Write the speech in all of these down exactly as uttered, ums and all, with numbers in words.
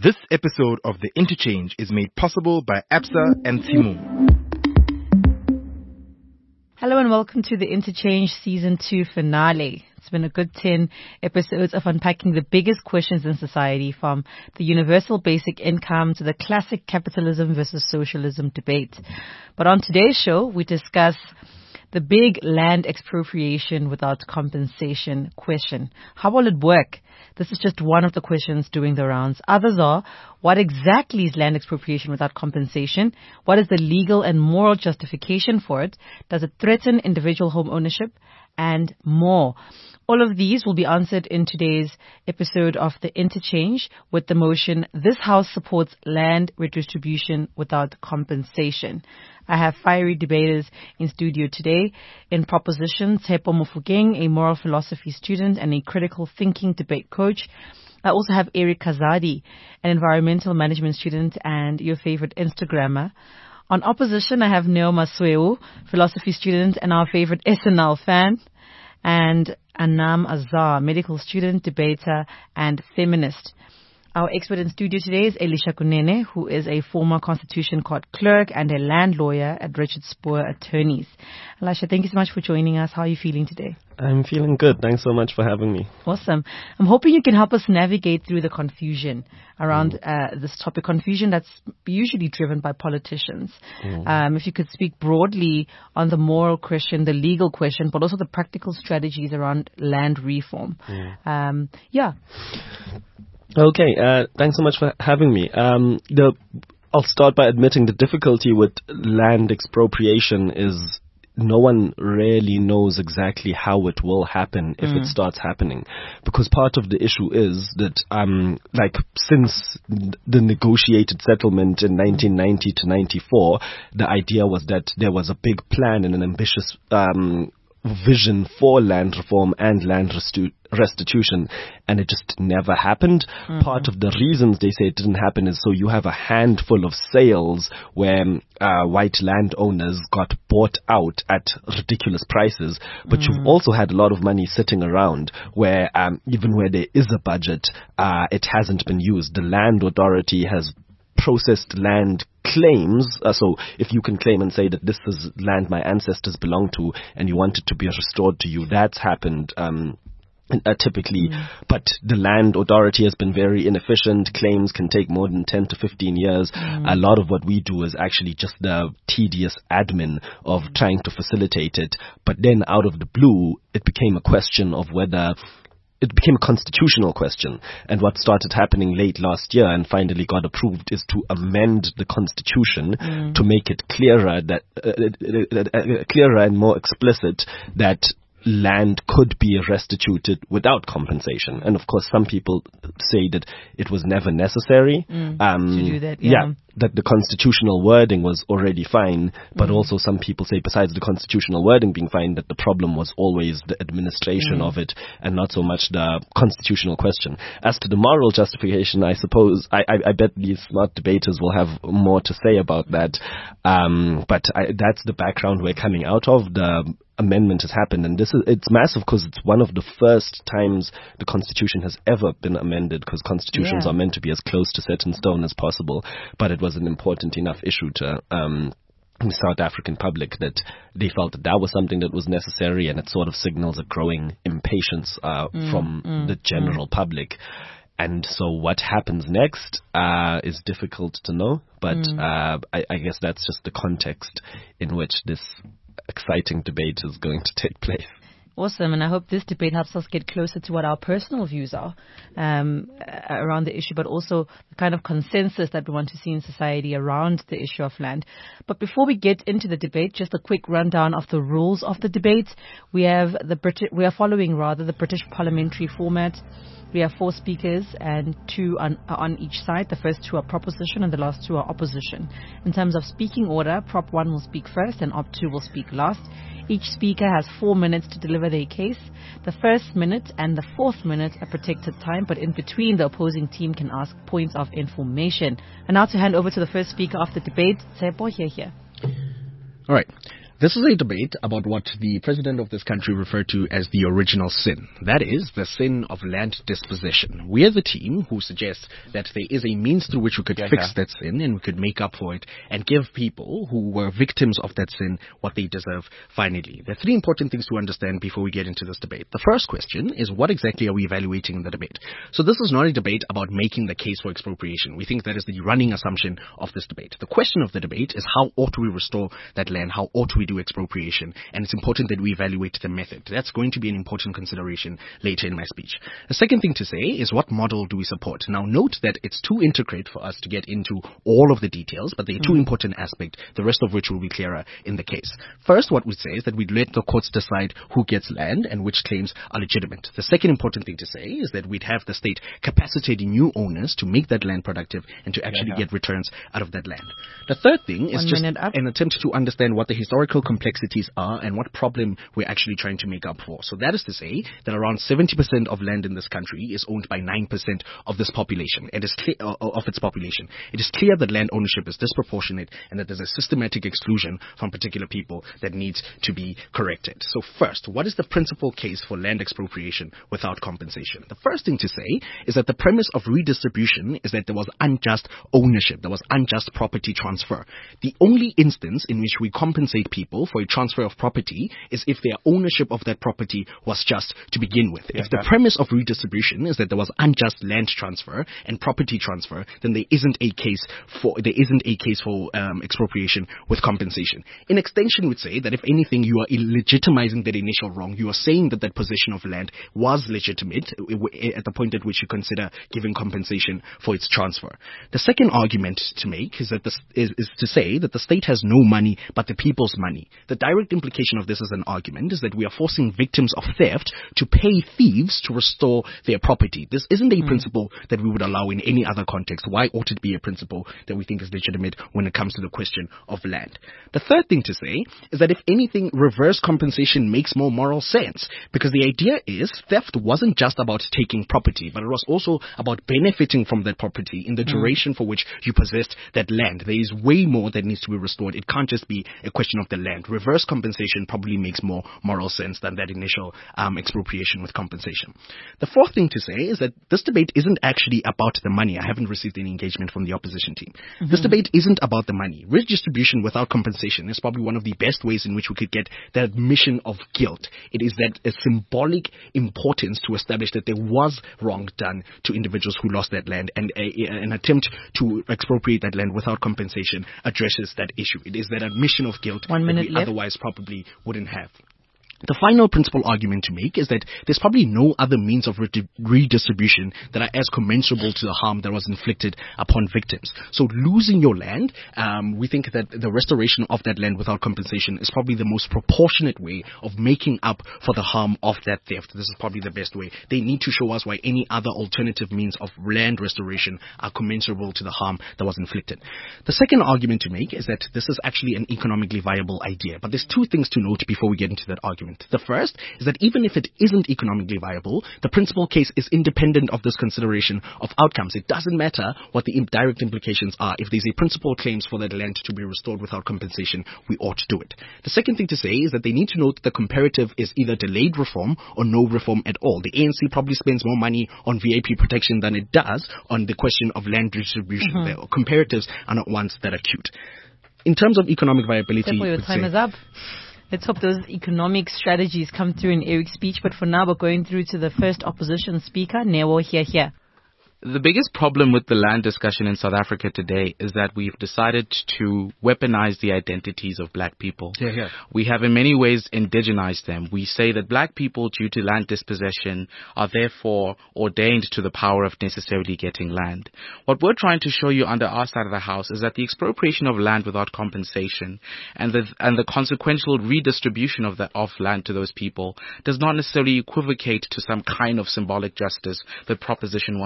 This episode of The Interchange is made possible by Absa and Timo. Hello and welcome to The Interchange Season two finale. It's been a good ten episodes of unpacking the biggest questions in society, from the universal basic income to the classic capitalism versus socialism debate. But on today's show, we discuss the big land expropriation without compensation question. How will it work? This is just one of the questions doing the rounds. Others are, what exactly is land expropriation without compensation? What is the legal and moral justification for it? Does it threaten individual home ownership? And more. All of these will be answered in today's episode of The Interchange with the motion, "This House supports land redistribution without compensation." I have fiery debaters in studio today. In proposition, Tshepo Mofokeng, a moral philosophy student and a critical thinking debate coach. I also have Eric Kazadi, an environmental management student and your favorite Instagrammer. On opposition, I have Neo Masweu, philosophy student and our favorite S N L fan, and Anam Azar, medical student, debater, and feminist. Our expert in studio today is Elisha Kunene, who is a former Constitution Court clerk and a land lawyer at Richard Spoor Attorneys. Elisha, thank you so much for joining us. How are you feeling today? I'm feeling good. Thanks so much for having me. Awesome. I'm hoping you can help us navigate through the confusion around mm. uh, this topic, confusion that's usually driven by politicians. Mm. Um, if you could speak broadly on the moral question, the legal question, but also the practical strategies around land reform. Mm. Um, yeah. Okay, uh, thanks so much for having me. Um, the, I'll start by admitting the difficulty with land expropriation is no one really knows exactly how it will happen if mm. it starts happening. Because part of the issue is that, um, like, since the negotiated settlement in nineteen ninety to ninety-four, the idea was that there was a big plan and an ambitious um vision for land reform and land restu- restitution, and it just never happened. Mm-hmm. Part of the reasons they say it didn't happen is so you have a handful of sales where uh, white landowners got bought out at ridiculous prices, but mm-hmm. you've also had a lot of money sitting around where um, even where there is a budget, uh, it hasn't been used. The land authority has processed land claims, uh, so if you can claim and say that this is land my ancestors belong to and you want it to be restored to you, that's happened um, uh, typically, mm. but the land authority has been very inefficient. Claims can take more than ten to fifteen years. Mm. A lot of what we do is actually just the tedious admin of mm. trying to facilitate it, but then out of the blue, it became a question of whether it became a constitutional question. And what started happening late last year and finally got approved is to amend the constitution mm. to make it clearer that uh, uh, uh, clearer and more explicit that land could be restituted without compensation. And of course, some people say that it was never necessary. Mm, um, to do that, yeah. yeah, that the constitutional wording was already fine. But mm. also some people say, besides the constitutional wording being fine, that the problem was always the administration mm. of it and not so much the constitutional question. As to the moral justification, I suppose, I, I, I bet these smart debaters will have more to say about that. Um, but I, that's the background we're coming out of. The amendment has happened, and this is it's massive because it's one of the first times the Constitution has ever been amended, because constitutions yeah. are meant to be as close to set in stone as possible, but it was an important enough issue to um the South African public that they felt that that was something that was necessary, and it sort of signals a growing impatience uh, mm, from mm, the general mm. public. And so what happens next uh, is difficult to know, but mm. uh, I, I guess that's just the context in which this exciting debate is going to take place. Awesome, and I hope this debate helps us get closer to what our personal views are um, around the issue, but also the kind of consensus that we want to see in society around the issue of land. But before we get into the debate, just a quick rundown of the rules of the debate. We have the British, we are following rather the British parliamentary format. We have four speakers and two on, on each side. The first two are proposition and the last two are opposition. In terms of speaking order, prop one will speak first and op two will speak last. Each speaker has four minutes to deliver their case. The first minute and the fourth minute are protected time, but in between, the opposing team can ask points of information. And now to hand over to the first speaker of the debate, Tshepo, here, here. All right. This is a debate about what the president of this country referred to as the original sin. That is, the sin of land dispossession. We are the team who suggests that there is a means through which we could yeah, fix yeah. that sin and we could make up for it and give people who were victims of that sin what they deserve finally. There are three important things to understand before we get into this debate. The first question is, what exactly are we evaluating in the debate? So this is not a debate about making the case for expropriation. We think that is the running assumption of this debate. The question of the debate is, how ought we restore that land? How ought we do expropriation? And it's important that we evaluate the method. That's going to be an important consideration later in my speech. The second thing to say is, what model do we support? Now note that it's too intricate for us to get into all of the details, but there are two mm. important aspects, the rest of which will be clearer in the case. First, what we say is that we let the courts decide who gets land and which claims are legitimate. The second important thing to say is that we'd have the state capacitating new owners to make that land productive and to actually yeah, yeah. get returns out of that land. The third thing is One just an attempt to understand what the historical complexities are and what problem we're actually trying to make up for. So that is to say that around seventy percent of land in this country is owned by nine percent of this population. It is clear, uh, of its population. It is clear that land ownership is disproportionate and that there's a systematic exclusion from particular people that needs to be corrected. So first, what is the principal case for land expropriation without compensation? The first thing to say is that the premise of redistribution is that there was unjust ownership, there was unjust property transfer. The only instance in which we compensate people for a transfer of property is if their ownership of that property was just to begin with. Yeah, if the premise of redistribution is that there was unjust land transfer and property transfer, then there isn't a case for there isn't a case for um, expropriation with compensation. In extension, would say that if anything, you are illegitimizing that initial wrong. You are saying that that possession of land was legitimate at the point at which you consider giving compensation for its transfer. The second argument to make is that this is, is to say that the state has no money but the people's money. The direct implication of this as an argument is that we are forcing victims of theft to pay thieves to restore their property. This isn't a mm. principle that we would allow in any other context. Why ought it be a principle that we think is legitimate when it comes to the question of land? The third thing to say is that if anything, reverse compensation makes more moral sense, because the idea is theft wasn't just about taking property, but it was also about benefiting from that property in the mm. duration for which you possessed that land. There is way more that needs to be restored. It can't just be a question of the land. Reverse compensation probably makes more moral sense than that initial um, expropriation with compensation. The fourth thing to say is that this debate isn't actually about the money. I haven't received any engagement from the opposition team. Mm-hmm. This debate isn't about the money. Redistribution without compensation is probably one of the best ways in which we could get the admission of guilt. It is that a symbolic importance to establish that there was wrong done to individuals who lost that land, and a, a, an attempt to expropriate that land without compensation addresses that issue. It is that admission of guilt One that we left. otherwise probably wouldn't have. The final principal argument to make is that there's probably no other means of re- redistribution that are as commensurable to the harm that was inflicted upon victims. So losing your land, um, we think that the restoration of that land without compensation is probably the most proportionate way of making up for the harm of that theft. This is probably the best way. They need to show us why any other alternative means of land restoration are commensurable to the harm that was inflicted. The second argument to make is that this is actually an economically viable idea. But there's two things to note before we get into that argument. The first is that even if it isn't economically viable, the principal case is independent of this consideration of outcomes. It doesn't matter what the direct implications are. If there's a principal claims for that land to be restored without compensation, we ought to do it. The second thing to say is that they need to note that the comparative is either delayed reform or no reform at all. The A N C probably spends more money on V I P protection than it does on the question of land distribution. Mm-hmm. The comparatives are not ones that are cute. In terms of economic viability, Definitely your time say, is up. Let's hope those economic strategies come through in Eric's speech. But for now, we're going through to the first opposition speaker, Newo Here Here. The biggest problem with the land discussion in South Africa today is that we've decided to weaponize the identities of black people. Yeah, yeah. We have in many ways indigenized them. We say that black people, due to land dispossession, are therefore ordained to the power of necessarily getting land. What we're trying to show you under our side of the house is that the expropriation of land without compensation and the and the consequential redistribution of the of land to those people does not necessarily equivocate to some kind of symbolic justice that Proposition one wants to give.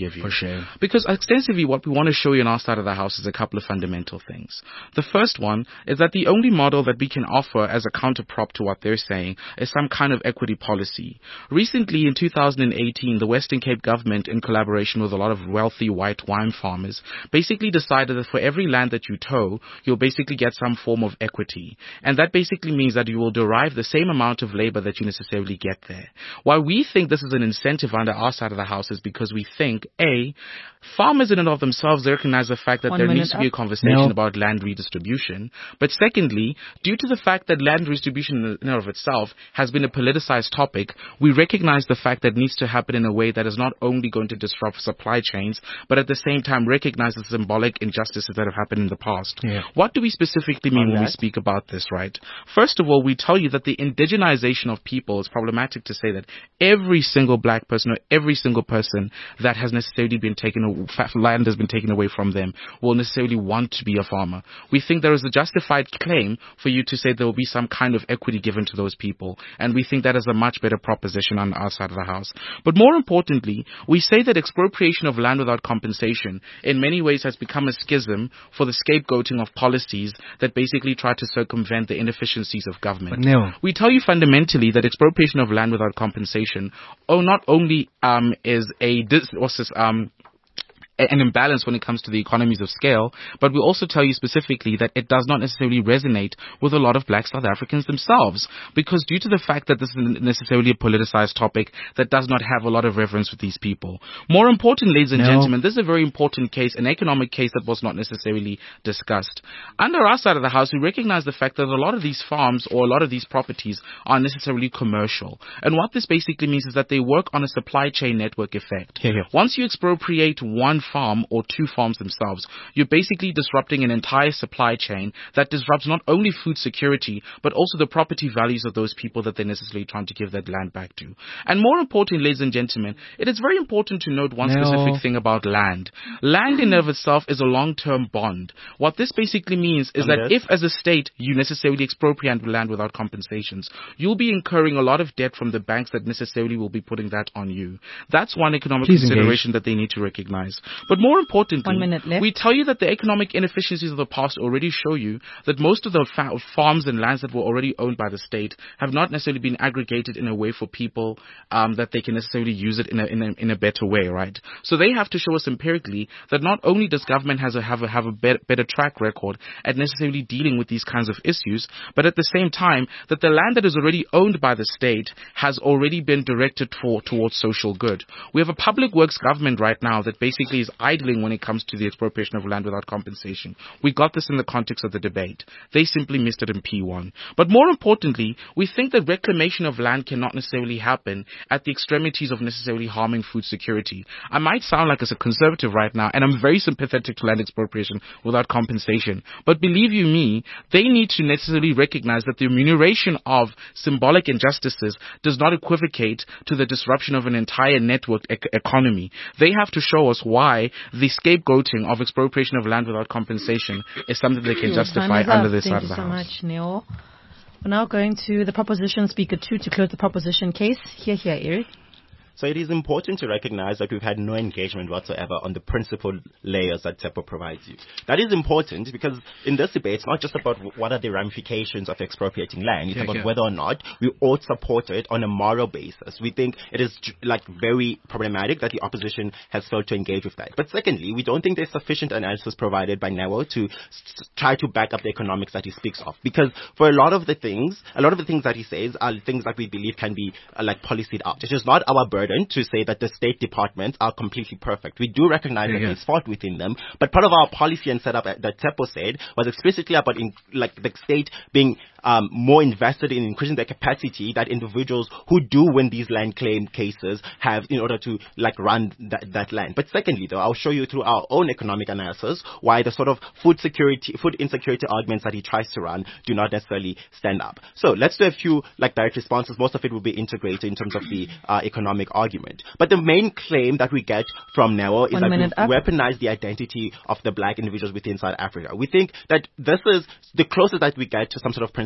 give you. For sure. Because extensively what we want to show you on our side of the house is a couple of fundamental things. The first one is that the only model that we can offer as a counterprop to what they're saying is some kind of equity policy. Recently, in two thousand eighteen, the Western Cape government, in collaboration with a lot of wealthy white wine farmers, basically decided that for every land that you tow, you'll basically get some form of equity. And that basically means that you will derive the same amount of labor that you necessarily get there. Why we think this is an incentive under our side of the house is because we think, A, farmers in and of themselves recognize the fact that One there minute needs to be a up. conversation No. about land redistribution. But secondly, due to the fact that land redistribution in and of itself has been a politicized topic, we recognize the fact that it needs to happen in a way that is not only going to disrupt supply chains, but at the same time recognize the symbolic injustices that have happened in the past. Yeah. What do we specifically mean On when we that? speak about this, right? First of all, we tell you that the indigenization of people is problematic to say that every single black person or every single person that has necessarily been taken, a- land has been taken away from them will necessarily want to be a farmer. We think there is a justified claim for you to say there will be some kind of equity given to those people, and we think that is a much better proposition on our side of the house. But more importantly, we say that expropriation of land without compensation in many ways has become a schism for the scapegoating of policies that basically try to circumvent the inefficiencies of government. But Neo, We tell you fundamentally that expropriation of land without compensation, oh, not only um, is a dis- what's this, um, an imbalance when it comes to the economies of scale, but we also tell you specifically that it does not necessarily resonate with a lot of black South Africans themselves, because due to the fact that this is necessarily a politicized topic that does not have a lot of reverence with these people. More important, ladies and No. gentlemen, this is a very important case, an economic case that was not necessarily discussed. Under our side of the house, we recognize the fact that a lot of these farms or a lot of these properties are necessarily commercial. And what this basically means is that they work on a supply chain network effect. Here, here. Once you expropriate one farm or two farms themselves, you're basically disrupting an entire supply chain that disrupts not only food security, but also the property values of those people that they're necessarily trying to give that land back to. And more important, ladies and gentlemen, it is very important to note one No. specific thing about land. Land in and of itself is a long-term bond. What this basically means is And that this? if as a state you necessarily expropriate land without compensations, you'll be incurring a lot of debt from the banks that necessarily will be putting that on you. That's one economic Please consideration that they need to recognize. But more importantly, One minute left. we tell you that the economic inefficiencies of the past already show you that most of the fa- farms and lands that were already owned by the state have not necessarily been aggregated in a way for people um, that they can necessarily use it in a, in a in a better way, right? So they have to show us empirically that not only does government has a, have a have a better, better track record at necessarily dealing with these kinds of issues, but at the same time that the land that is already owned by the state has already been directed for towards social good. We have a public works government right now that basically is idling when it comes to the expropriation of land without compensation. We got this in the context of the debate. They simply missed it in P one. But more importantly, we think that reclamation of land cannot necessarily happen at the extremities of necessarily harming food security. I might sound like as a conservative right now, and I'm very sympathetic to land expropriation without compensation. But believe you me, they need to necessarily recognize that the remuneration of symbolic injustices does not equivocate to the disruption of an entire networked ec- economy. They have to show us why the scapegoating of expropriation of land without compensation is something they can justify Time is under up. this Thank side you of the so house. much, Neil. We're now going to the proposition speaker two to close the proposition case. Here, here, Eric. So it is important to recognize that we've had no engagement whatsoever on the principal layers that TEPO provides you. That is important because in this debate, it's not just about what are the ramifications of expropriating land. It's Yeah, about yeah. whether or not we ought support it on a moral basis. We think it is j- like very problematic that the opposition has failed to engage with that. But secondly, we don't think there's sufficient analysis provided by Neo to s- try to back up the economics that he speaks of. Because for a lot of the things, a lot of the things that he says are things that we believe can be uh, like policied out. It is not our burden to say that the state departments are completely perfect. We do recognize Yeah, that yeah. there's fault within them, but part of our policy and setup uh, that TEPO said was explicitly about in, like the state being um, more invested in increasing the capacity that individuals who do win these land claim cases have in order to like run that, that land. But secondly, though, I'll show you through our own economic analysis why the sort of food security, food insecurity arguments that he tries to run do not necessarily stand up. So let's do a few like direct responses. Most of it will be integrated in terms of the uh, economic argument. But the main claim that we get from Neo is One that minute up. we've weaponized the identity of the black individuals within South Africa. We think that this is the closest that we get to some sort of principle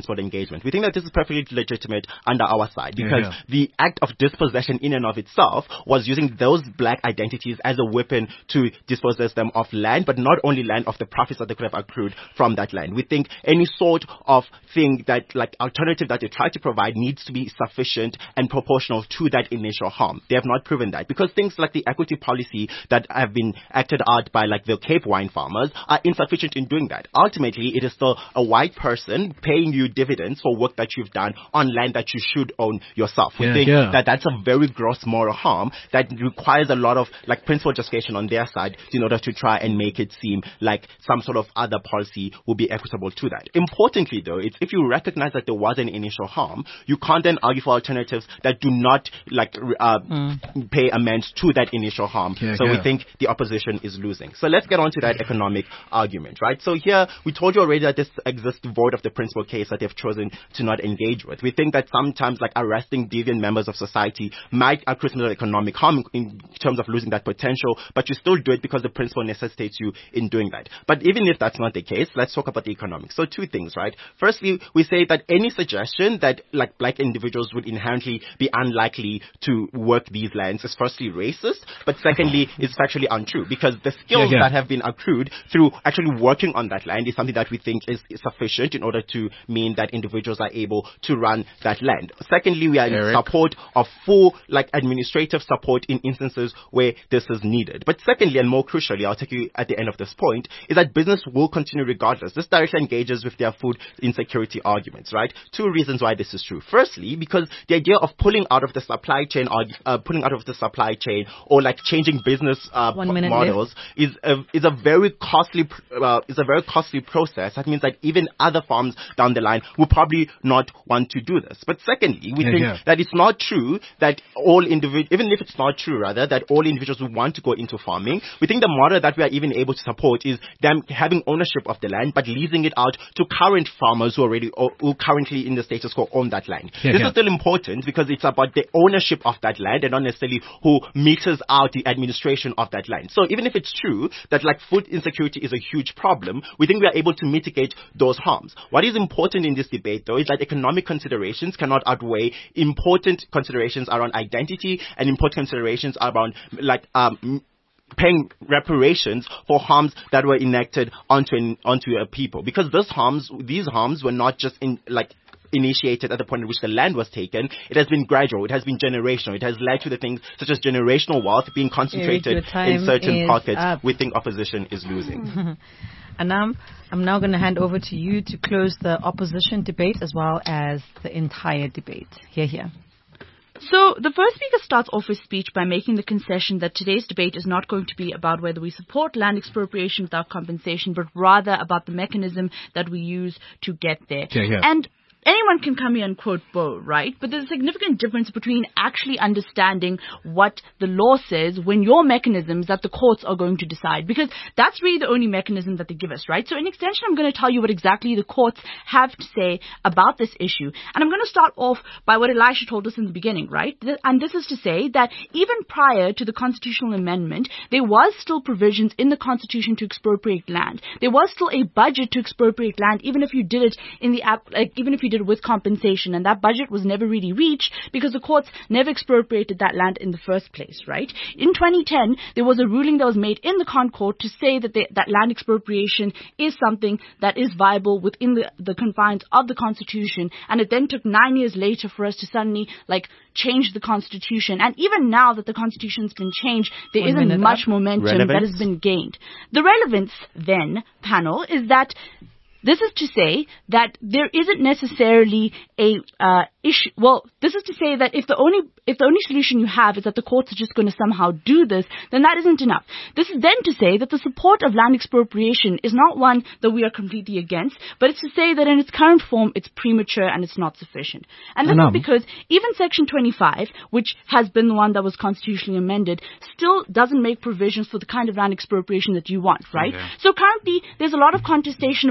principled engagement. We think that this is perfectly legitimate under our side because yeah, yeah. the act of dispossession in and of itself was using those black identities as a weapon to dispossess them of land, but not only land, of the profits that they could have accrued from that land. We think any sort of thing that, like, alternative that they try to provide needs to be sufficient and proportional to that initial harm. They have not proven that because things like the equity policy that have been acted out by, like, the Cape wine farmers are insufficient in doing that. Ultimately, it is still a white person paying you dividends for work that you've done on land that you should own yourself. We yeah, think yeah. that that's a very gross moral harm that requires a lot of, like, principled justification on their side in order to try and make it seem like some sort of other policy will be equitable to that. Importantly, though, it's if you recognize that there was an initial harm, you can't then argue for alternatives that do not, like, uh, mm. pay amends to that initial harm. Yeah, so yeah. we think the opposition is losing. So let's get on to that economic argument, right? So here, we told you already that this exists void of the principal case that they've chosen to not engage with. We think that sometimes, like, arresting deviant members of society might accrue some economic harm in terms of losing that potential, but you still do it because the principle necessitates you in doing that. But even if that's not the case, let's talk about the economics. So two things, right? Firstly, we say that any suggestion that, like, black individuals would inherently be unlikely to work these lands is firstly racist, but secondly is factually untrue because the skills yeah, yeah. that have been accrued through actually working on that land is something that we think is, is sufficient in order to mean that individuals are able to run that land. Secondly, we are Eric? in support of full, like, administrative support in instances where this is needed. But secondly, and more crucially, I'll take you at the end of this point, is that business will continue regardless. This directly engages with their food insecurity arguments, right? Two reasons why this is true. Firstly, because the idea of pulling out of the supply chain, uh, pulling out of the supply chain, or, like, changing business uh, models is a, is a very costly uh, is a very costly process. That means that even other farms down the line will probably not want to do this. But secondly, we yeah, think yeah. that it's not true that all individuals, even if it's not true rather, that all individuals who want to go into farming, we think the model that we are even able to support is them having ownership of the land, but leasing it out to current farmers who already, who currently in the status quo own that land. Yeah, this yeah. is still important because it's about the ownership of that land and not necessarily who meters out the administration of that land. So even if it's true that, like, food insecurity is a huge problem, we think we are able to mitigate those harms. What is important in this debate, though, is that economic considerations cannot outweigh important considerations around identity and important considerations around, like, um, paying reparations for harms that were enacted onto an, onto a people. Because those harms, these harms were not just in, like, initiated at the point at which the land was taken. It has been gradual. It has been generational. It has led to the things such as generational wealth being concentrated Eric, in certain pockets. Up. We think opposition is losing. Anam, I'm now going to hand over to you to close the opposition debate as well as the entire debate. Here, here. So the first speaker starts off his speech by making the concession that today's debate is not going to be about whether we support land expropriation without compensation, but rather about the mechanism that we use to get there. Yeah, yeah. And anyone can come here and quote Bo, right? But there's a significant difference between actually understanding what the law says when your mechanisms that the courts are going to decide. Because that's really the only mechanism that they give us, right? So in extension, I'm going to tell you what exactly the courts have to say about this issue. And I'm going to start off by what Elisha told us in the beginning, right? And this is to say that even prior to the constitutional amendment, there was still provisions in the Constitution to expropriate land. There was still a budget to expropriate land, even if you did it in the app, like, even if you did with compensation, and that budget was never really reached because the courts never expropriated that land in the first place, right? In twenty ten, there was a ruling that was made in the Con Court to say that they, that land expropriation is something that is viable within the, the confines of the Constitution, and it then took nine years later for us to suddenly, like, change the Constitution. And even now that the Constitution's been changed, there One isn't much up. momentum Relevance? that has been gained. The relevance then, panel, is that this is to say that there isn't necessarily a uh, issue. Well, this is to say that if the only if the only solution you have is that the courts are just going to somehow do this, then that isn't enough. This is then to say that the support of land expropriation is not one that we are completely against, but it's to say that in its current form, it's premature and it's not sufficient. And this Anam. is because even Section twenty-five, which has been the one that was constitutionally amended, still doesn't make provisions for the kind of land expropriation that you want, right? Okay. So currently, there's a lot of contestation about whether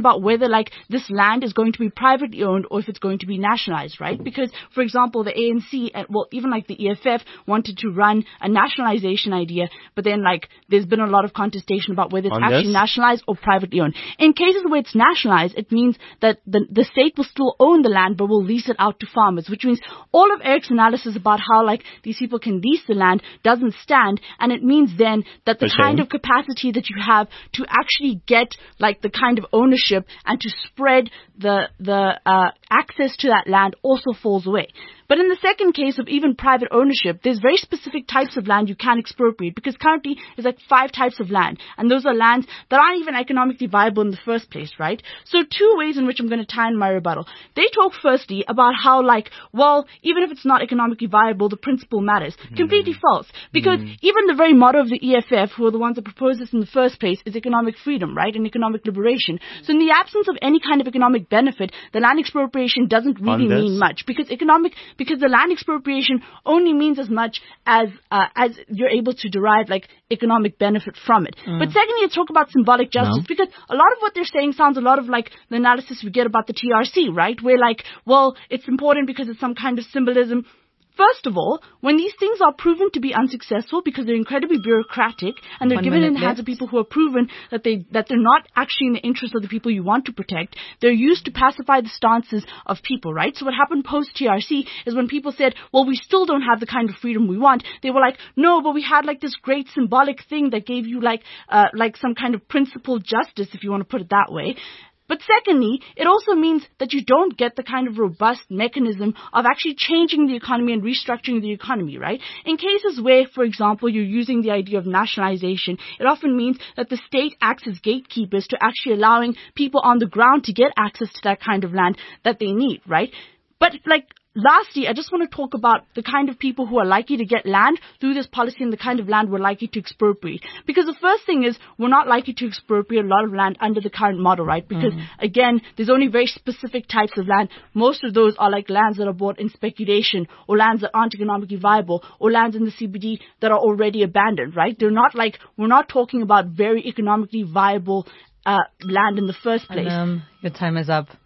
whether like this land is going to be privately owned or if it's going to be nationalized, right? Because, for example, the A N C, and well, even like the E F F wanted to run a nationalization idea, but then like there's been a lot of contestation about whether it's On actually this? nationalized or privately owned. In cases where it's nationalized, it means that the, the state will still own the land, but will lease it out to farmers, which means all of Eric's analysis about how like these people can lease the land doesn't stand, and it means then that the Okay. kind of capacity that you have to actually get like the kind of ownership and to spread the the uh, access to that land also falls away. But in the second case of even private ownership, there's very specific types of land you can expropriate, because currently there's like five types of land, and those are lands that aren't even economically viable in the first place, right? So two ways in which I'm going to tie in my rebuttal. They talk firstly about how like, well, even if it's not economically viable, the principle matters. Mm. Completely false. Because mm. even the very motto of the E F F, who are the ones that proposed this in the first place, is economic freedom, right? And economic liberation. So in the absence of any kind of economic benefit, the land expropriation doesn't really mean much, because economic because the land expropriation only means as much as uh, as you're able to derive like economic benefit from it. Mm. But secondly, let's talk about symbolic justice, no. because a lot of what they're saying sounds a lot of like the analysis we get about the T R C, right? Where like, well, it's important because it's some kind of symbolism. First of all, when these things are proven to be unsuccessful because they're incredibly bureaucratic and they're One given in the minute hands left. of people who are proven that they that they're not actually in the interest of the people you want to protect, they're used to pacify the stances of people, right? So what happened post T R C is when people said, well, we still don't have the kind of freedom we want, they were like, no, but we had like this great symbolic thing that gave you like uh, like some kind of principled justice, if you want to put it that way. But secondly, it also means that you don't get the kind of robust mechanism of actually changing the economy and restructuring the economy, right? In cases where, for example, you're using the idea of nationalization, it often means that the state acts as gatekeepers to actually allowing people on the ground to get access to that kind of land that they need, right? But like, lastly, I just want to talk about the kind of people who are likely to get land through this policy and the kind of land we're likely to expropriate. Because the first thing is we're not likely to expropriate a lot of land under the current model, right? Because, mm. again, there's only very specific types of land. Most of those are like lands that are bought in speculation, or lands that aren't economically viable, or lands in the C B D that are already abandoned, right? They're not like, we're not talking about very economically viable uh, land in the first place. And, um, your time is up.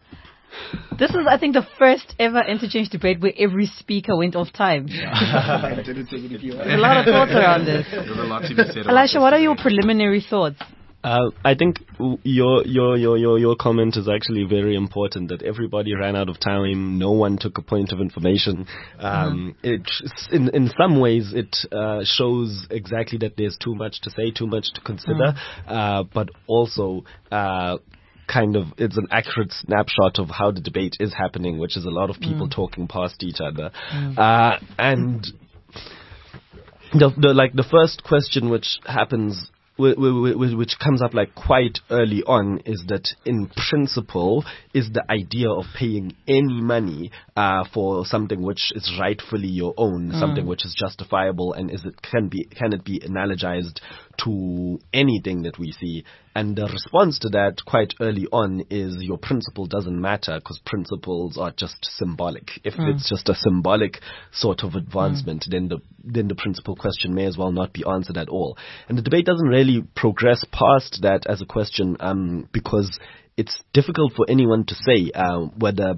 This is, I think, the first ever interchange debate where every speaker went off time. Yeah. There's a lot of thoughts around this. There's a lot to be said. Elisha, what are your preliminary thoughts? Uh, I think your, your your your your comment is actually very important. That everybody ran out of time. No one took a point of information. Um, mm-hmm. It in in some ways it uh, shows exactly that there's too much to say, too much to consider, mm-hmm. uh, but also. Uh, kind of, it's an accurate snapshot of how the debate is happening, which is a lot of people mm. talking past each other. Mm. Uh, and the, the, like the first question which happens, w- w- w- which comes up like quite early on, is that in principle, is the idea of paying any money uh, for something which is rightfully your own, mm. something which is justifiable, and is it can be can it be analogized to anything that we see? And the response to that quite early on is your principle doesn't matter, because principles are just symbolic. If mm. it's just a symbolic sort of advancement, mm. then the then the principle question may as well not be answered at all. And the debate doesn't really progress past that as a question, um, because it's difficult for anyone to say uh, whether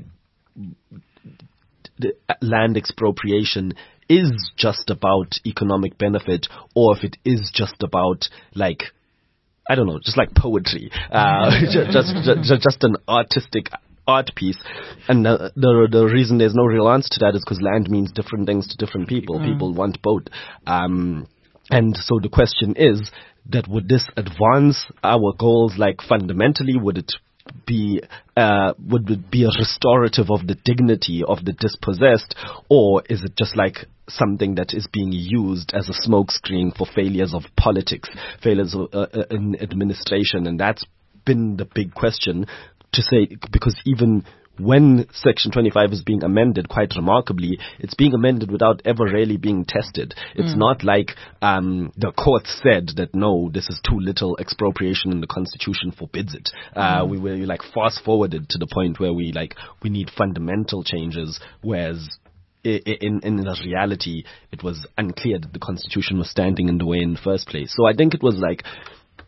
the land expropriation is just about economic benefit, or if it is just about, like, I don't know, just like poetry, uh, just, just just an artistic art piece. And the, the the reason there's no real answer to that is because land means different things to different people. Mm. People want both. Um, and so the question is that would this advance our goals, like fundamentally? Would it be uh, would it be a restorative of the dignity of the dispossessed, or is it just like something that is being used as a smokescreen for failures of politics, failures of, uh, uh, in administration? And that's been the big question to say, because even when Section twenty-five is being amended, quite remarkably, it's being amended without ever really being tested. It's mm. not like um, the court said that, no, this is too little expropriation and the Constitution forbids it. Uh, mm. We were like fast forwarded to the point where we like we need fundamental changes, whereas in in the reality, it was unclear that the Constitution was standing in the way in the first place. So I think it was like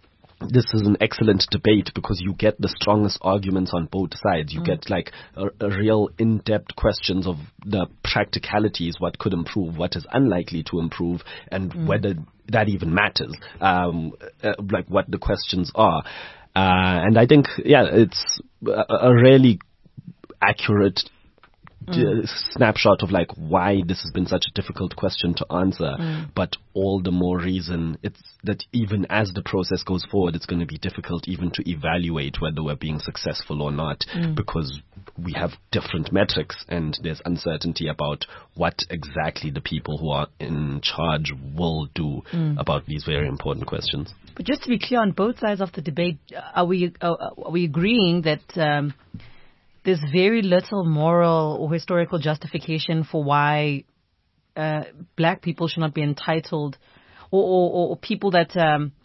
this is an excellent debate because you get the strongest arguments on both sides. You mm. get like a, a real in-depth questions of the practicalities, what could improve, what is unlikely to improve, and mm. whether that even matters, um, uh, like what the questions are. Uh, and I think, yeah, it's a, a really accurate Mm. snapshot of like why this has been such a difficult question to answer, mm. but all the more reason it's that even as the process goes forward, it's going to be difficult even to evaluate whether we're being successful or not, mm. because we have different metrics and there's uncertainty about what exactly the people who are in charge will do mm. about these very important questions. But just to be clear, on both sides of the debate, are we uh, are we agreeing that um, there's very little moral or historical justification for why uh, black people should not be entitled, or, or, or people that um,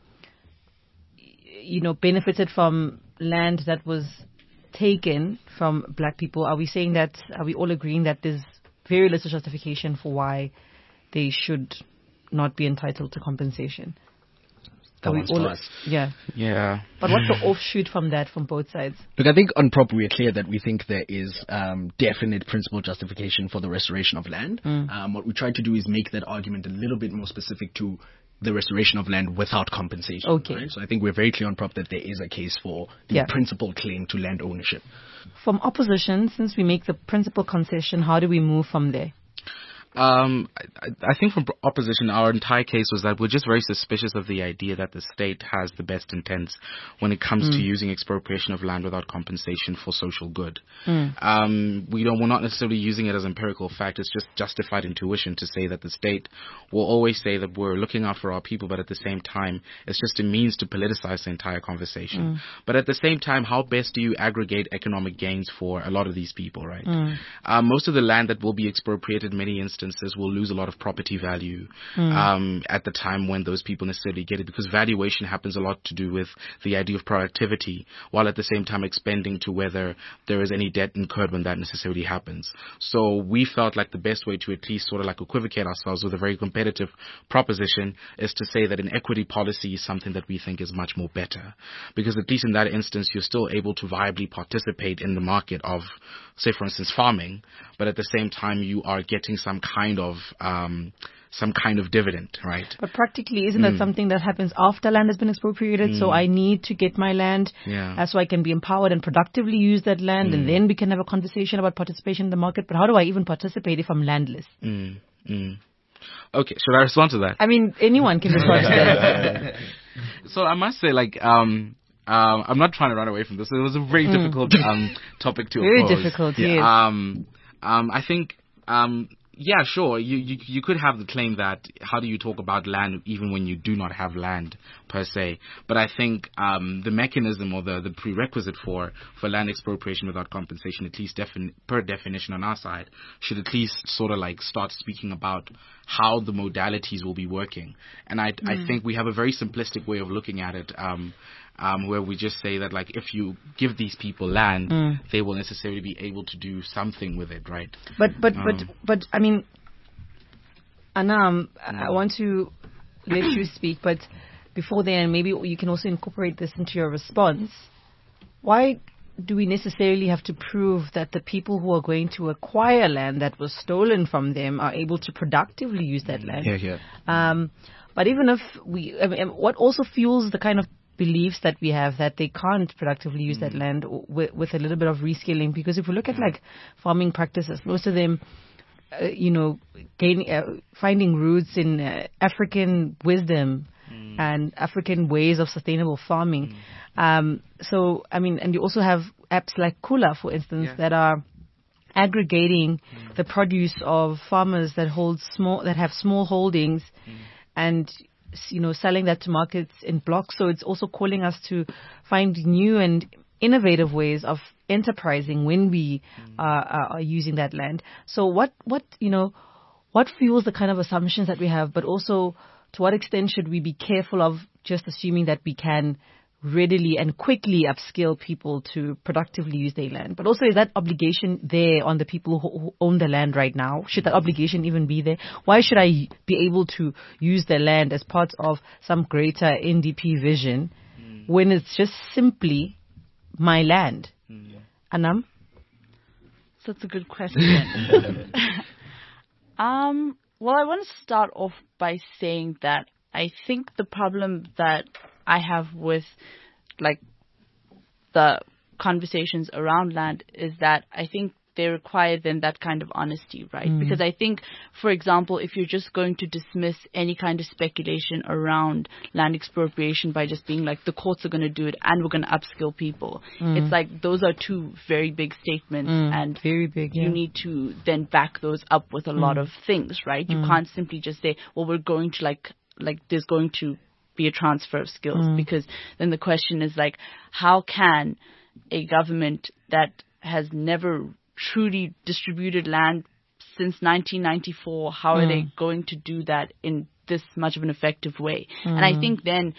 you know benefited from land that was taken from black people? Are we saying that? Are we all agreeing that there's very little justification for why they should not be entitled to compensation? That one's to us. Yeah. Yeah. But what's the offshoot from that from both sides? Look, I think on Prop we are clear that we think there is um, definite principal justification for the restoration of land. Mm. Um, what we try to do is make that argument a little bit more specific to the restoration of land without compensation. Okay. Right? So I think we're very clear on Prop that there is a case for the yeah. principal claim to land ownership. From opposition, since we make the principal concession, how do we move from there? Um, I, I think from opposition, our entire case was that we're just very suspicious of the idea that the state has the best intents when it comes mm. to using expropriation of land without compensation for social good. Mm. Um, we don't, we're not necessarily using it as empirical fact. It's just justified intuition to say that the state will always say that we're looking out for our people, but at the same time, it's just a means to politicize the entire conversation. Mm. But at the same time, how best do you aggregate economic gains for a lot of these people, right? Mm. Um, most of the land that will be expropriated in many instances will lose a lot of property value mm. um, at the time when those people necessarily get it, because valuation happens a lot to do with the idea of productivity, while at the same time expending to whether there is any debt incurred when that necessarily happens. So we felt like the best way to at least sort of like equivocate ourselves with a very competitive proposition is to say that an equity policy is something that we think is much more better, because at least in that instance you're still able to viably participate in the market of, say for instance, farming, but at the same time you are getting some kind of um, some kind of dividend, right? But practically, isn't mm. that something that happens after land has been expropriated? Mm. So I need to get my land yeah. uh, so I can be empowered and productively use that land, mm. and then we can have a conversation about participation in the market. But how do I even participate if I'm landless? Mm. Mm. Okay, should I respond to that? I mean, anyone can respond to that. So I must say, like, um, um, I'm not trying to run away from this. It was a very mm. difficult um, topic to very oppose. Very difficult, yeah. yes. Um, um, I think... Um, Yeah, sure. You, you you could have the claim that how do you talk about land even when you do not have land per se? But I think um, the mechanism or the, the prerequisite for, for land expropriation without compensation, at least defin- per definition on our side, should at least sort of like start speaking about how the modalities will be working. And I mm. I think we have a very simplistic way of looking at it. Um, Um, where we just say that, like, if you give these people land, mm. they will necessarily be able to do something with it, right? But, but, um, but, but, I mean, Anam, no. I want to let you speak, but before then, maybe you can also incorporate this into your response. Why do we necessarily have to prove that the people who are going to acquire land that was stolen from them are able to productively use that land? Yeah, yeah. Um, but even if we, I mean, what also fuels the kind of beliefs that we have that they can't productively use mm. that land with, with a little bit of reskilling, because if we look at like farming practices, most of them, uh, you know, gaining, uh, finding roots in uh, African wisdom mm. and African ways of sustainable farming. Mm. Um, so, I mean, and you also have apps like Kula, for instance, yeah. that are aggregating mm. the produce of farmers that hold small, that have small holdings mm. and you know, selling that to markets in blocks. So it's also calling us to find new and innovative ways of enterprising when we mm. uh, are using that land. So what, what, you know, what fuels the kind of assumptions that we have, but also to what extent should we be careful of just assuming that we can readily and quickly upskill people to productively use their land? But also, is that obligation there on the people who, who own the land right now? Should that obligation even be there? Why should I be able to use the land as part of some greater N D P vision when it's just simply my land? Mm. Anam? That's a good question. um, well, I want to start off by saying that I think the problem that I have with, like, the conversations around land is that I think they require then that kind of honesty, right? Mm. Because I think, for example, if you're just going to dismiss any kind of speculation around land expropriation by just being like, the courts are going to do it and we're going to upskill people, mm. it's like those are two very big statements, mm. and very big. You yeah. need to then back those up with a mm. lot of things, right? You mm. can't simply just say, well, we're going to like, like there's going to be a transfer of skills, mm. because then the question is like, how can a government that has never truly distributed land since nineteen ninety-four, how mm. are they going to do that in this much of an effective way? Mm. And I think then,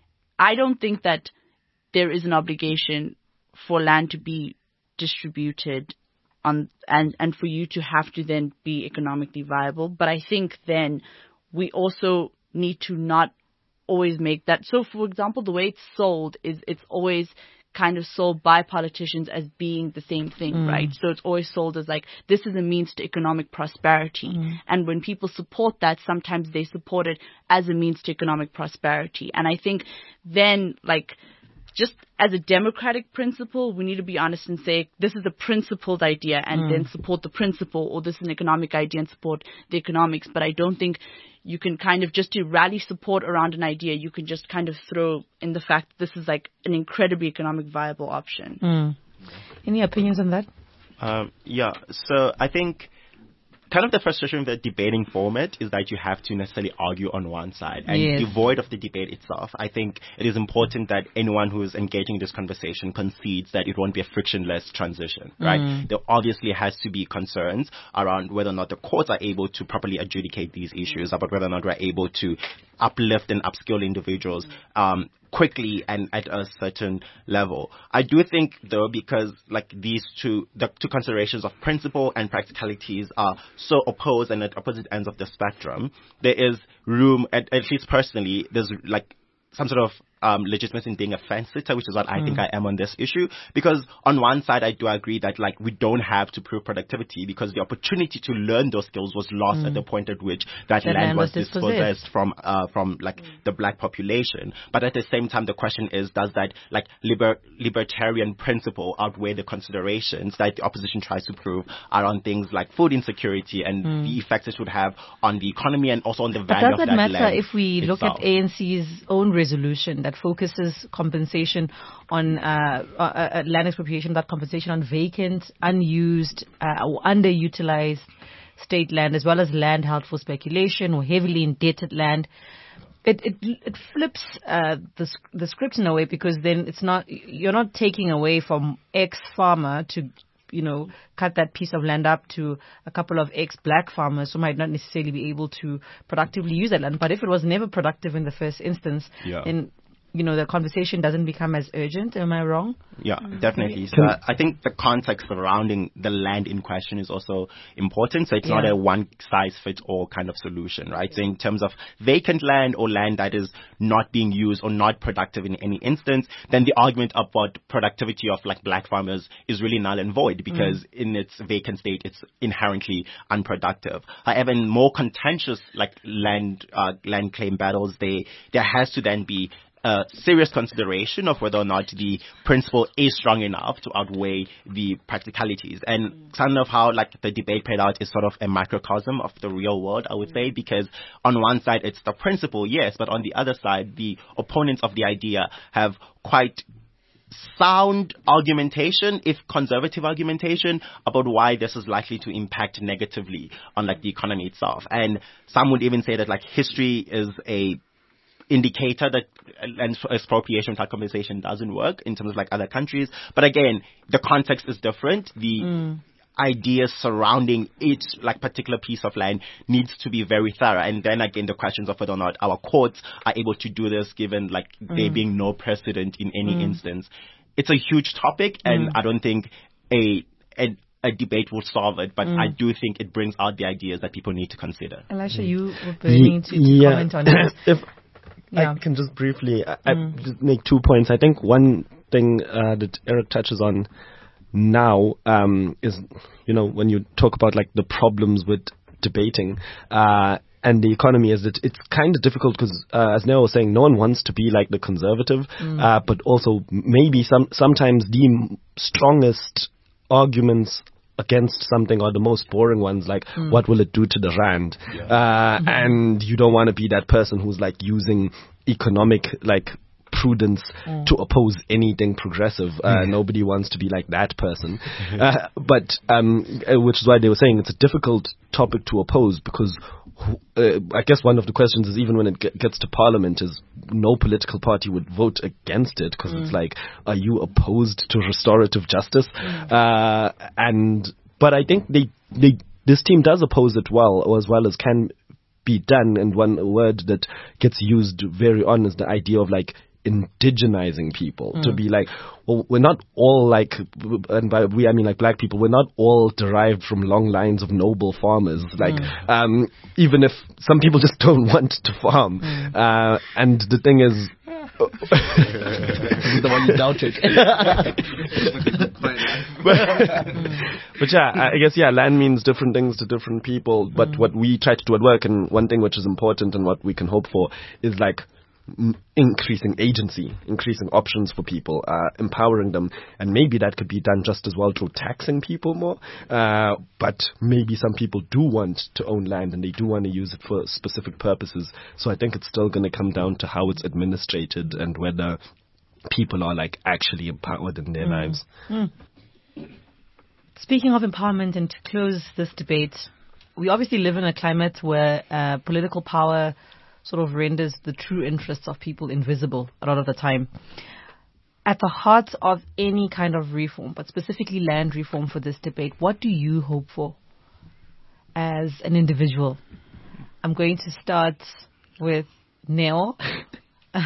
I don't think that there is an obligation for land to be distributed on, and, and for you to have to then be economically viable. But I think then we also need to not always make that. So for example, the way it's sold is it's always kind of sold by politicians as being the same thing, mm. right? So it's always sold as like, this is a means to economic prosperity. Mm. And when people support that, sometimes they support it as a means to economic prosperity. And I think then, like, just as a democratic principle, we need to be honest and say, this is a principled idea, and mm. then support the principle, or this is an economic idea and support the economics. But I don't think you can kind of just to rally support around an idea, you can just kind of throw in the fact that this is like an incredibly economic viable option. Mm. Any opinions on that? Um, yeah, so I think kind of the frustration with the debating format is that you have to necessarily argue on one side. And yes. devoid of the debate itself, I think it is important that anyone who is engaging in this conversation concedes that it won't be a frictionless transition, right? Mm. There obviously has to be concerns around whether or not the courts are able to properly adjudicate these issues, about whether or not we're able to uplift and upskill individuals um, quickly and at a certain level. I do think, though, because like these two, the two considerations of principle and practicalities are so opposed and at opposite ends of the spectrum, there is room, at, at least personally, there's like some sort of um, legitimacy in being a fence sitter, which is what I mm. think I am on this issue. Because on one side, I do agree that like we don't have to prove productivity, because the opportunity to learn those skills was lost mm. at the point at which that, that land, land was dispossessed, dispossessed from uh, from like mm. the black population. But at the same time, the question is, does that like liber- libertarian principle outweigh the considerations that the opposition tries to prove around things like food insecurity and mm. the effects it would have on the economy and also on the value of that land? But does it matter if we itself? look at A N C's own resolution that focuses compensation on uh, uh, uh, land expropriation, that compensation on vacant, unused, uh, or underutilized state land, as well as land held for speculation or heavily indebted land? It it, it flips uh, the the script in a way, because then it's not, you're not taking away from X farmer to, you know, cut that piece of land up to a couple of ex-black farmers who might not necessarily be able to productively use that land. But if it was never productive in the first instance, yeah. then, you know, the conversation doesn't become as urgent. Am I wrong? Yeah, definitely. So I think the context surrounding the land in question is also important. So it's yeah. not a one-size-fits-all kind of solution, right? So in terms of vacant land or land that is not being used or not productive in any instance, then the argument about productivity of like black farmers is really null and void, because mm. in its vacant state, it's inherently unproductive. However, in more contentious like land uh, land claim battles, they there has to then be a serious consideration of whether or not the principle is strong enough to outweigh the practicalities. And kind of how like the debate played out is sort of a microcosm of the real world, I would say, because on one side it's the principle, yes, but on the other side, the opponents of the idea have quite sound argumentation, if conservative argumentation, about why this is likely to impact negatively on like the economy itself. And some would even say that like history is a indicator that land expropriation without compensation doesn't work in terms of like other countries. But again, the context is different. The mm. ideas surrounding each like particular piece of land needs to be very thorough. And then again, the questions of whether or not our courts are able to do this, given like mm. there being no precedent in any mm. instance. It's a huge topic, and mm. I don't think a, a a debate will solve it, but mm. I do think it brings out the ideas that people need to consider. Elisha, you were burning to, to yeah. comment on it. If Yeah. I can just briefly I, mm. I just make two points. I think one thing uh, that Eric touches on now um, is, you know, when you talk about like the problems with debating uh, and the economy, is that it's kind of difficult because, uh, as Neo was saying, no one wants to be like the conservative, mm. uh, but also maybe some sometimes the strongest arguments against something are the most boring ones, like mm. what will it do to the rand? Yeah. Uh, mm-hmm. And you don't want to be that person who's like using economic like prudence mm. to oppose anything progressive. Uh, mm. Nobody wants to be like that person. uh, but um, which is why they were saying it's a difficult topic to oppose, because uh, I guess one of the questions is, even when it get, gets to parliament, is no political party would vote against it, because mm. it's like, are you opposed to restorative justice? Mm. Uh, and but I think they they this team does oppose it well, or as well as can be done. And one word that gets used very on is the idea of like indigenizing people, mm. to be like, well, we're not all like, and by we I mean like black people, we're not all derived from long lines of noble farmers. Like, mm. um, even if some people just don't want to farm. Mm. Uh, and the thing is, the one you doubted. but, but yeah, I guess, yeah, land means different things to different people. But mm. what we try to do at work, and one thing which is important and what we can hope for, is like increasing agency, increasing options for people, uh, empowering them. And maybe that could be done just as well through taxing people more. Uh, but maybe some people do want to own land and they do want to use it for specific purposes. So I think it's still going to come down to how it's administrated and whether people are like actually empowered in their mm. lives. Mm. Speaking of empowerment, and to close this debate, we obviously live in a climate where uh, political power sort of renders the true interests of people invisible a lot of the time. At the heart of any kind of reform, but specifically land reform for this debate, what do you hope for as an individual? I'm going to start with Neo. um,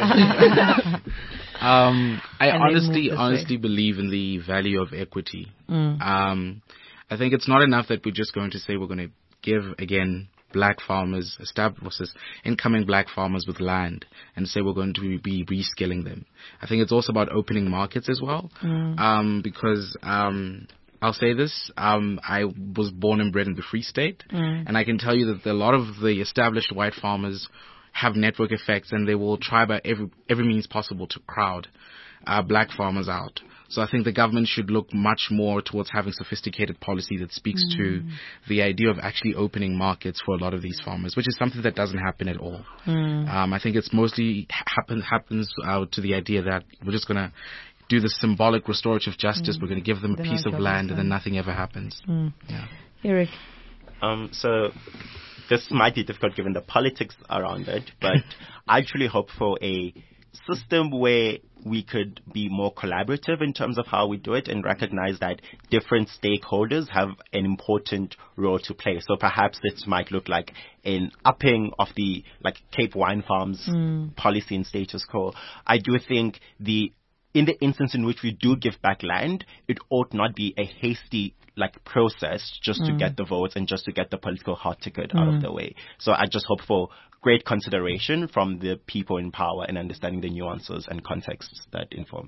I and honestly, honestly way. believe in the value of equity. Mm. Um, I think it's not enough that we're just going to say we're going to give, again, black farmers, established incoming black farmers with land, and say we're going to be reskilling them. I think it's also about opening markets as well, mm. um, because um, I'll say this, um, I was born and bred in the Free State, mm. and I can tell you that a lot of the established white farmers have network effects, and they will try by every every means possible to crowd uh, black farmers out. So I think the government should look much more towards having sophisticated policy that speaks mm. to the idea of actually opening markets for a lot of these farmers, which is something that doesn't happen at all. Mm. Um, I think it's mostly happen, happens uh, to the idea that we're just going to do the symbolic restorative justice. Mm. We're going to give them a then piece of land, and then nothing ever happens. Mm. Yeah. Eric? Um, so this might be difficult given the politics around it, but I actually hope for a system where we could be more collaborative in terms of how we do it, and recognize that different stakeholders have an important role to play. So perhaps this might look like an upping of the like Cape Wine Farms mm. policy and status quo. I do think the in the instance in which we do give back land, it ought not be a hasty like process just mm. to get the votes and just to get the political hot ticket mm. out of the way. So I just hope for great consideration from the people in power and understanding the nuances and contexts that inform.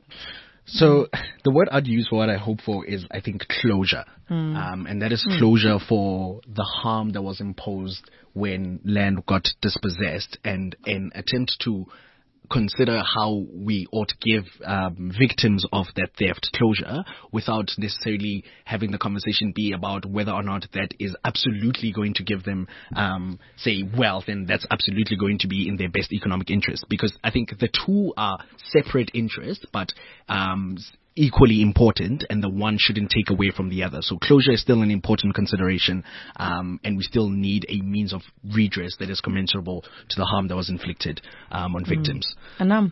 So the word I'd use for what I hope for is, I think, closure. Mm. Um, and that is closure mm. for the harm that was imposed when land got dispossessed, and an attempt to consider how we ought to give um, victims of that theft closure without necessarily having the conversation be about whether or not that is absolutely going to give them, um, say, wealth, and that's absolutely going to be in their best economic interest. Because I think the two are separate interests, but um, equally important, and the one shouldn't take away from the other. So closure is still an important consideration, um, and we still need a means of redress that is commensurable to the harm that was inflicted um, on mm. victims. Anam?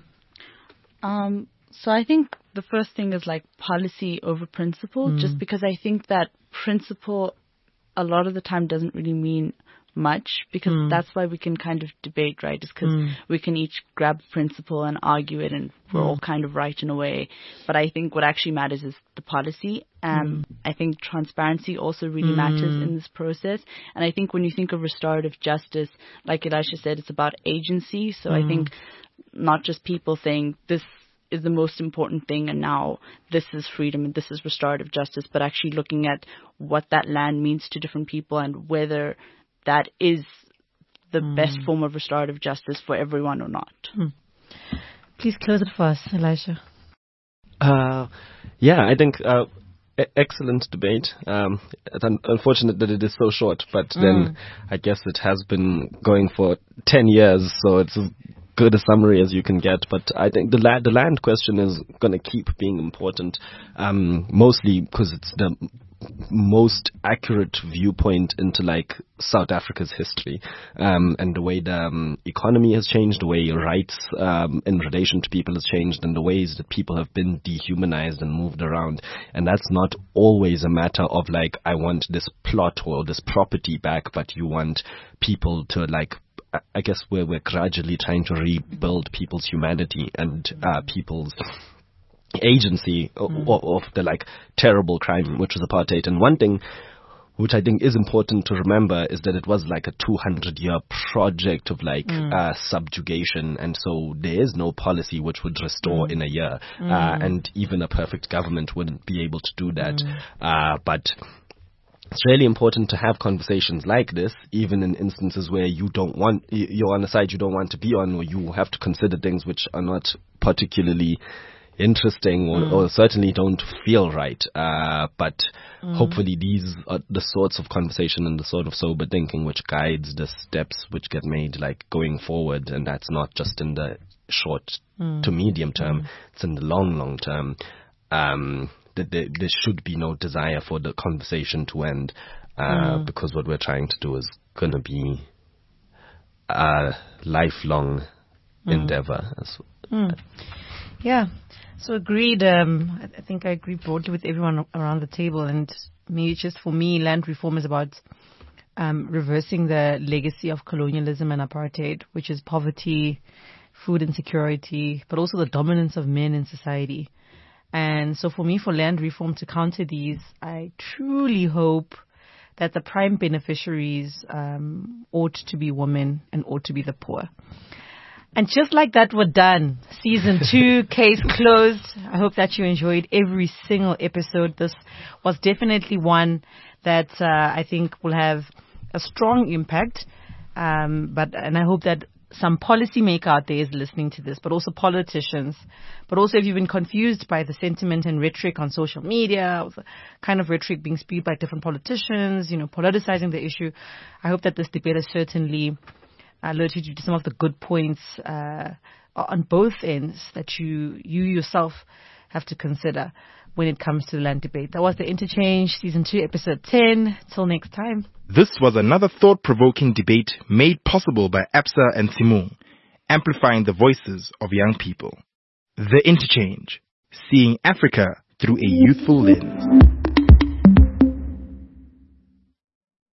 Um, so I think the first thing is like policy over principle, mm. just because I think that principle a lot of the time doesn't really mean much, because Mm. that's why we can kind of debate, right? Is because Mm. we can each grab principle and argue it, and we're Mm. all kind of right in a way. But I think what actually matters is the policy. Um, Mm. I think transparency also really Mm. matters in this process. And I think when you think of restorative justice, like Elisha said, it's about agency. So I Mm. think not just people saying this is the most important thing and now this is freedom and this is restorative justice, but actually looking at what that land means to different people and whether that is the Mm. best form of restorative justice for everyone or not. Mm. Please close it for us, Elisha. Uh, yeah, I think uh, e- excellent debate. Um, it's un- unfortunate that it is so short, but Mm. then I guess it has been going for ten years, so it's as good a summary as you can get. But I think the, la- the land question is going to keep being important, um, mostly because it's the most accurate viewpoint into like South Africa's history, um, and the way the um, economy has changed, the way rights um, in relation to people has changed, and the ways that people have been dehumanized and moved around. And that's not always a matter of like, I want this plot or this property back, but you want people to like, I guess we're, we're gradually trying to rebuild people's humanity and uh, people's agency Mm. of, of the like terrible crime which was apartheid. And one thing which I think is important to remember is that it was like a two hundred year project of like Mm. uh, subjugation, and so there is no policy which would restore Mm. in a year, Mm. uh, and even a perfect government wouldn't be able to do that. Mm. Uh, but it's really important to have conversations like this, even in instances where you don't want, y- you're on a side you don't want to be on, or you have to consider things which are not particularly interesting or, Mm. or certainly don't feel right. Uh, but Mm. hopefully these are the sorts of conversation and the sort of sober thinking which guides the steps which get made like going forward. And that's not just in the short Mm. to medium term, Mm. it's in the long, long term. Um, that there, there should be no desire for the conversation to end, uh, Mm. because what we're trying to do is going to be a lifelong Mm. endeavor. As Mm. Yeah. So agreed. Um, I, I think I agree broadly with everyone around the table. And maybe just for me, land reform is about um, reversing the legacy of colonialism and apartheid, which is poverty, food insecurity, but also the dominance of men in society. And so for me, for land reform to counter these, I truly hope that the prime beneficiaries um, ought to be women and ought to be the poor. And just like that, we're done. Season two, case closed. I hope that you enjoyed every single episode. This was definitely one that uh, I think will have a strong impact. Um, but and I hope that some policymaker out there is listening to this, but also politicians. But also if you've been confused by the sentiment and rhetoric on social media, or the kind of rhetoric being spewed by different politicians, you know, politicizing the issue, I hope that this debate has certainly alerted you to some of the good points uh, on both ends that you you yourself have to consider when it comes to the land debate. That was The Interchange, Season two, Episode ten. Till next time. This was another thought-provoking debate made possible by Absa and Timur, amplifying the voices of young people. The Interchange, seeing Africa through a youthful lens.